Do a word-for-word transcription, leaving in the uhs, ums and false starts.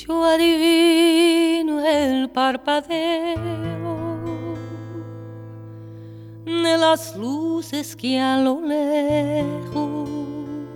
Yo adivino el parpadeo de las luces que a lo lejos